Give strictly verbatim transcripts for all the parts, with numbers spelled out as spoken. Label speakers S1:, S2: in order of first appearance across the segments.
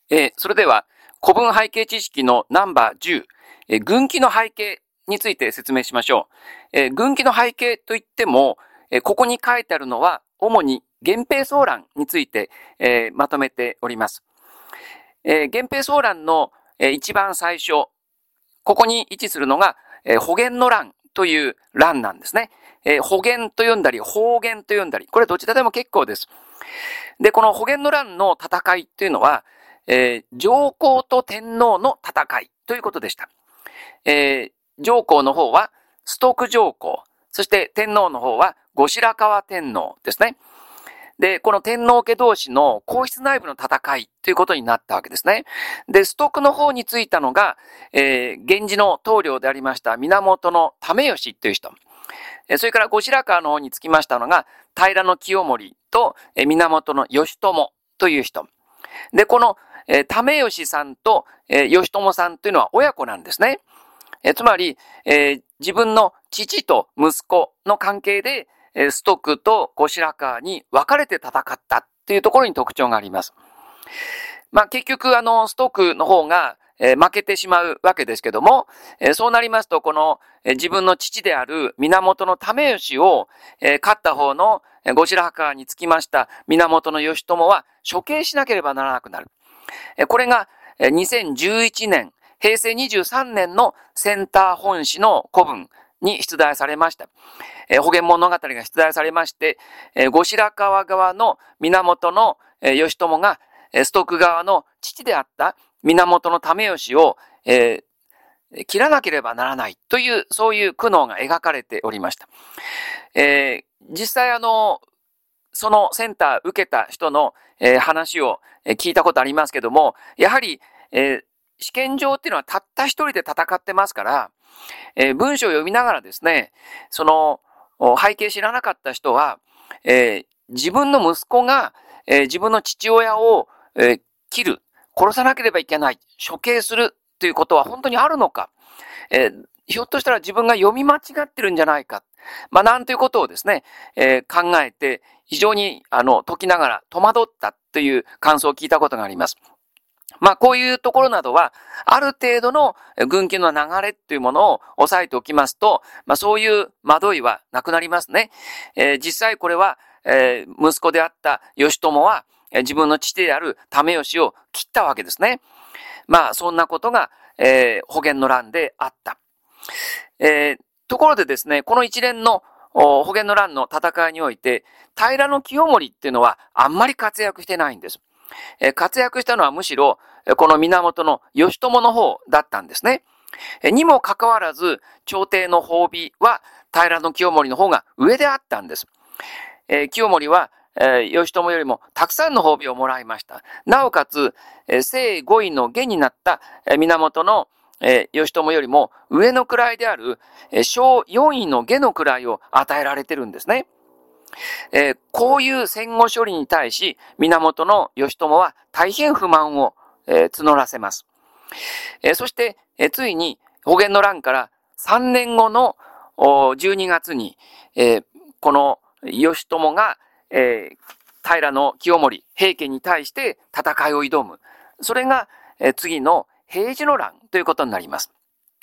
S1: えー、それでは古文背景知識のナンバーじゅう、えー、軍記の背景について説明しましょう。えー、軍記の背景といっても、えー、ここに書いてあるのは主に源平騒乱について、えー、まとめております。えー、源平騒乱の、えー、一番最初、ここに位置するのが、えー、保元の乱という乱なんですね。えー、保元と読んだり、保元と読んだり、これどちらでも結構です。で、この保元の乱の戦いというのは、えー、上皇と天皇の戦いということでした。えー、上皇の方は崇徳上皇、そして天皇の方は後白河天皇ですね。で、この天皇家同士の皇室内部の戦いということになったわけですね。で、崇徳の方についたのが、えー、源氏の棟梁でありました源為義という人。それから後白河の方につきましたのが平清盛と源義朝という人。で、この為義さんと義朝さんというのは親子なんですね。つまり、自分の父と息子の関係で崇徳と後白河に分かれて戦ったというところに特徴があります。まあ結局あの崇徳の方が負けてしまうわけですけども、そうなりますとこの自分の父である源為義を勝った方の後白河につきました源義朝は処刑しなければならなくなる。これがにせんじゅういちねん、へいせいにじゅうさんねんのセンター本誌の古文に出題されました。保元物語が出題されまして、後白河側の源義朝が崇徳側の父であった源為義を、えー、切らなければならないという、そういう苦悩が描かれておりました。えー、実際あの、そのセンター受けた人の、えー、話を聞いたことありますけども、やはり、えー、試験場っていうのはたった一人で戦ってますから、えー、文章を読みながらですね、その背景知らなかった人は、えー、自分の息子が、えー、自分の父親を、えー、切る、殺さなければいけない、処刑するということは本当にあるのか、えー、ひょっとしたら自分が読み間違ってるんじゃないか、まあなんということをですね、えー、考えて非常にあの解きながら戸惑ったという感想を聞いたことがあります。まあこういうところなどはある程度の軍記の流れというものを押さえておきますと、まあそういう惑いはなくなりますね。えー、実際これは、えー、息子であった義朝は自分の父である為義を切ったわけですね。まあそんなことが、えー、保元の乱であった。えー、ところでですね、この一連の保元の乱の戦いにおいて平清盛っていうのはあんまり活躍してないんです。えー、活躍したのはむしろこの源義朝の方だったんですね。にもかかわらず朝廷の褒美は平清盛の方が上であったんです。えー、清盛はえー、義朝よりもたくさんの褒美をもらいました。なおかつ、えー、正五位の下になった、えー、源の、えー、義朝よりも上の位である、えー、小四位の下の位を与えられてるんですね。えー、こういう戦後処理に対し、源の義朝は大変不満を、えー、募らせます。えー、そして、えー、ついに保元の乱からさんねんごのじゅうにがつに、えー、この義朝がえー、平清盛、平家に対して戦いを挑む。それが、えー、次の平治の乱ということになります。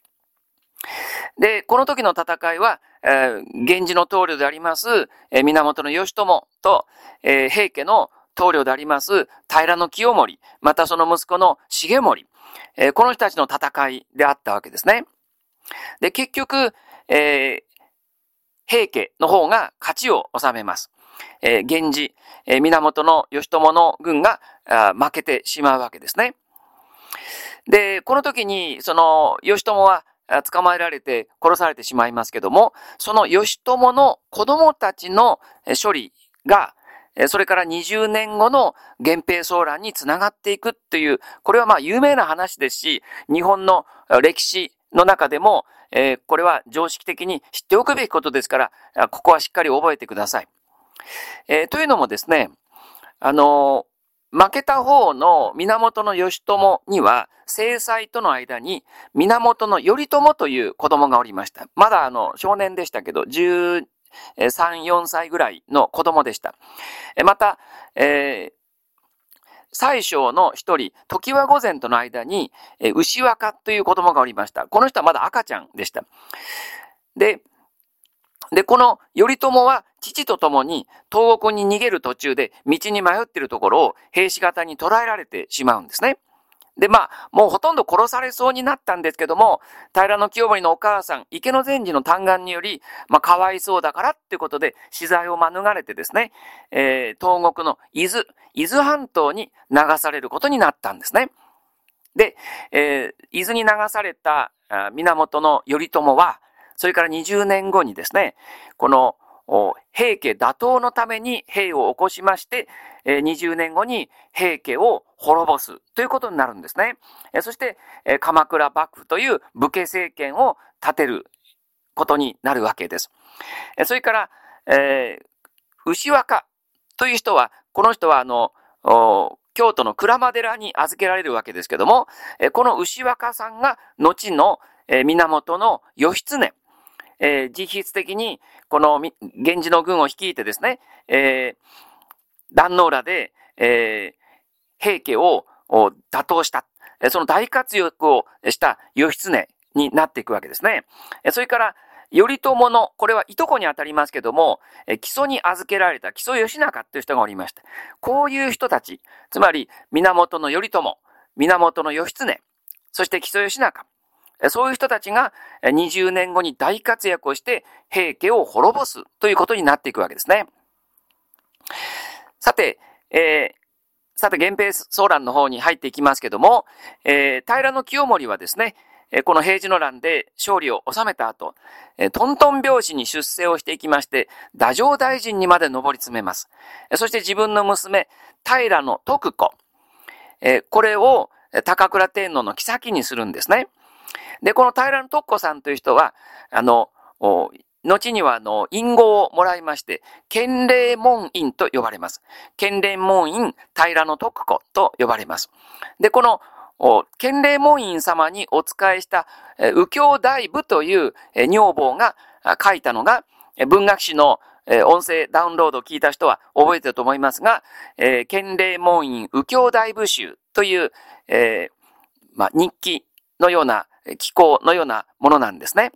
S1: で、この時の戦いは、えー、源氏の棟梁であります、えー、源義朝と、えー、平家の棟梁であります平清盛、またその息子の重盛、えー、この人たちの戦いであったわけですね。で、結局、えー、平家の方が勝ちを収めます。えー、源氏、えー、源義朝の軍が負けてしまうわけですね。で、この時に、その、義朝は捕まえられて殺されてしまいますけども、その義朝の子供たちの処理が、それからにじゅうねんごの源平騒乱につながっていくっていう、これはまあ有名な話ですし、日本の歴史の中でも、えー、これは常識的に知っておくべきことですから、ここはしっかり覚えてください。えー、というのもですね、あのー、負けた方の源義朝には、正妻との間に源頼朝という子供がおりました。まだあの少年でしたけど、じゅうさん、よんさいぐらいの子供でした。また、えー、 宰相の一人、常盤御前との間に、え牛若という子供がおりました。この人はまだ赤ちゃんでした。で、で、この頼朝は父と共に東国に逃げる途中で道に迷っているところを兵士方に捕らえられてしまうんですね。で、まあ、もうほとんど殺されそうになったんですけども、平清盛のお母さん、池の前寺の嘆願により、まあ、かわいそうだからっていうことで、死罪を免れてですね、えー、東国の伊豆、伊豆半島に流されることになったんですね。で、えー、伊豆に流された源頼朝は、それからにじゅうねんごにですね、この平家打倒のために兵を起こしまして、にじゅうねんごに平家を滅ぼすということになるんですね。そして鎌倉幕府という武家政権を立てることになるわけです。それから、えー、牛若という人は、この人はあの、京都の鞍馬寺に預けられるわけですけども、この牛若さんが後の源の義経、えー、実質的にこの源氏の軍を率いてですね、えー、壇ノ浦で、えー、平家を打倒した、その大活躍をした義経になっていくわけですね。それから頼朝の、これはいとこにあたりますけども、木曽に預けられた木曽義仲という人がおりました。こういう人たち、つまり源頼朝、源義経、そして木曽義仲、そういう人たちがにじゅうねんごに大活躍をして平家を滅ぼすということになっていくわけですね。さて、えー、さて源平騒乱の方に入っていきますけども、えー、平清盛はですね、この平治の乱で勝利を収めた後、トントン拍子に出世をしていきまして、太政大臣にまで上り詰めます。そして自分の娘、平徳子、これを高倉天皇の后にするんですね。で、この平徳子さんという人は、あの、後にはあの、隠号をもらいまして、建礼門院と呼ばれます。建礼門院平徳子と呼ばれます。で、この、建礼門院様にお仕えした右京大夫という女房が書いたのが、文学史の音声ダウンロードを聞いた人は覚えてると思いますが、建礼門院右京大夫集という、えーまあ、日記のような紀行のようなものなんですね。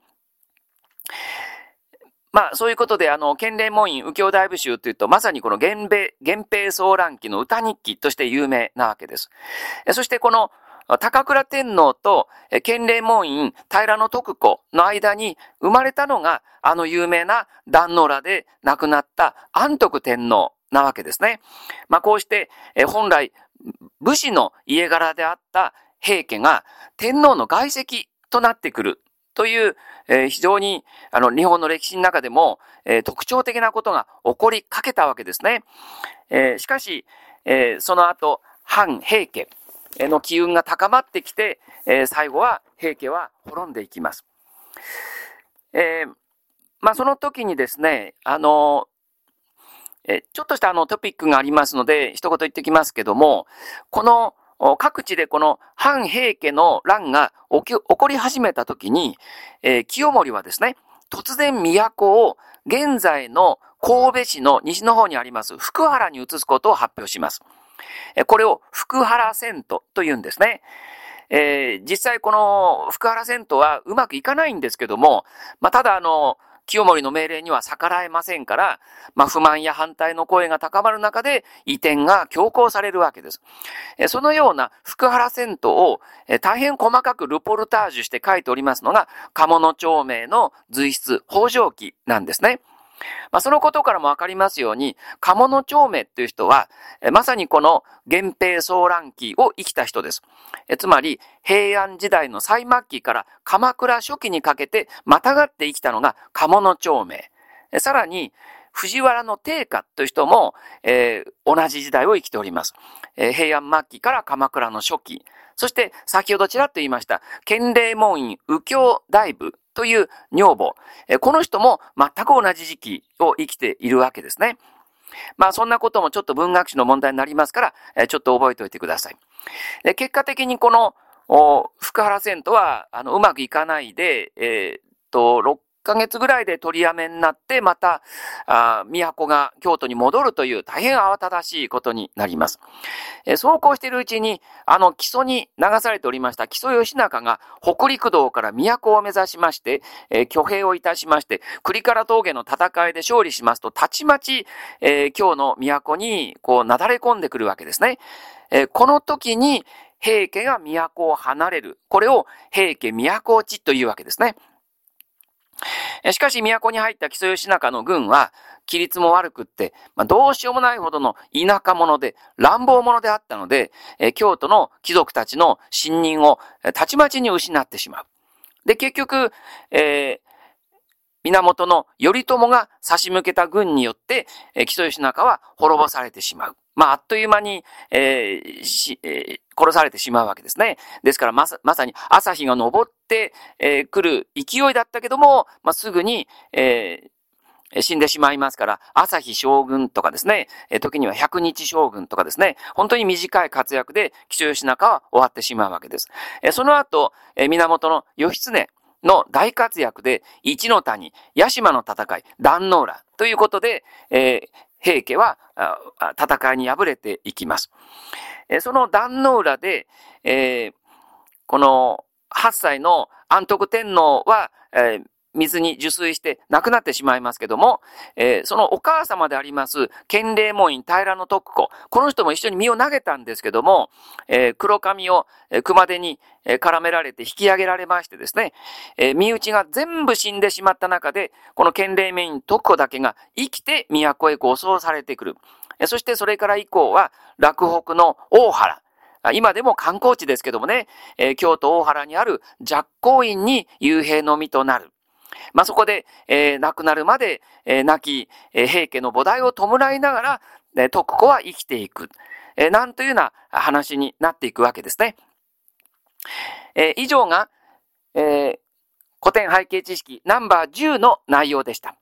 S1: まあ、そういうことで、あの、建礼門院右京大夫集というと、まさにこの源平、源平騒乱期の歌日記として有名なわけです。そしてこの、高倉天皇と建礼門院平徳子の間に生まれたのが、あの有名な壇ノ浦で亡くなった安徳天皇なわけですね。まあ、こうして、本来、武士の家柄であった平家が天皇の外戚となってくるという、えー、非常にあの日本の歴史の中でも、えー、特徴的なことが起こりかけたわけですね。えー、しかし、えー、その後反平家の機運が高まってきて、えー、最後は平家は滅んでいきます。えー、まあその時にですね、あのえちょっとしたあのトピックがありますので一言言ってきますけども、この各地でこの反平家の乱が起き起こり始めたときに、えー、清盛はですね、突然都を現在の神戸市の西の方にあります福原に移すことを発表します。これを福原遷都と言うんですね。えー、実際この福原遷都はうまくいかないんですけども、まあ、ただあの、清盛の命令には逆らえませんから、まあ、不満や反対の声が高まる中で移転が強行されるわけです。そのような福原遷都を大変細かくルポルタージュして書いておりますのが、鴨の町名の随筆、北条記なんですね。まあ、そのことからもわかりますように、鴨の町名っていう人は、まさにこの源平騒乱期を生きた人です。えつまり、平安時代の最末期から鎌倉初期にかけてまたがって生きたのが鴨の町名。さらに、藤原の定家という人も、えー、同じ時代を生きております。えー、平安末期から鎌倉の初期。そして、先ほどちらっと言いました、建礼門院右京大夫という女房。えー、この人も全く同じ時期を生きているわけですね。まあそんなこともちょっと文学史の問題になりますから、えー、ちょっと覚えておいてください。で、結果的にこの福原遷都はあのうまくいかないで、えー、っと、 かげつぐらいで取りやめになって、また、あ都が京都に戻るという大変慌ただしいことになります。えー、そうこうしているうちに、あの木曽に流されておりました木曽義仲が北陸道から都を目指しまして、えー、挙兵をいたしまして、栗から峠の戦いで勝利しますと、たちまち、えー、京の都にこうなだれ込んでくるわけですね。えー、この時に平家が都を離れる。これを平家都落ちというわけですね。しかし都に入った木曽義仲の軍は規律も悪くって、まあ、どうしようもないほどの田舎者で乱暴者であったので、え京都の貴族たちの信任をたちまちに失ってしまう。で、結局、えー、源の頼朝が差し向けた軍によって、えー、木曽義仲は滅ぼされてしまう。まあ、あっという間に、えーしえー、殺されてしまうわけですね。ですからまさ、まさに朝日が昇ってく、えー、る勢いだったけども、まあ、すぐに、えー、死んでしまいますから、朝日将軍とかですね、えー、時には百日将軍とかですね、本当に短い活躍で木曽義仲は終わってしまうわけです。えー、その後、えー、源の義経の大活躍で、一の谷、屋島の戦い、壇ノ浦ということで、えー平家は戦いに敗れていきます。その壇ノ浦で、えー、このはっさいの安徳天皇は、えー、水に受水して亡くなってしまいますけども、えー、そのお母様であります建礼門院平徳子、この人も一緒に身を投げたんですけども、えー、黒髪を熊手に絡められて引き上げられましてですね、えー、身内が全部死んでしまった中で、この建礼門院徳子だけが生きて都へ護送されてくる。そしてそれから以降は洛北の大原、今でも観光地ですけどもね、えー、京都大原にある寂光院に幽閉の身となる。まあ、そこで、えー、亡くなるまで、えー、亡き、えー、平家の菩提を弔いながら、えー、徳子は生きていく。えー、なんというような話になっていくわけですね。えー、以上が、えー、古典背景知識ナンバーじゅうの内容でした。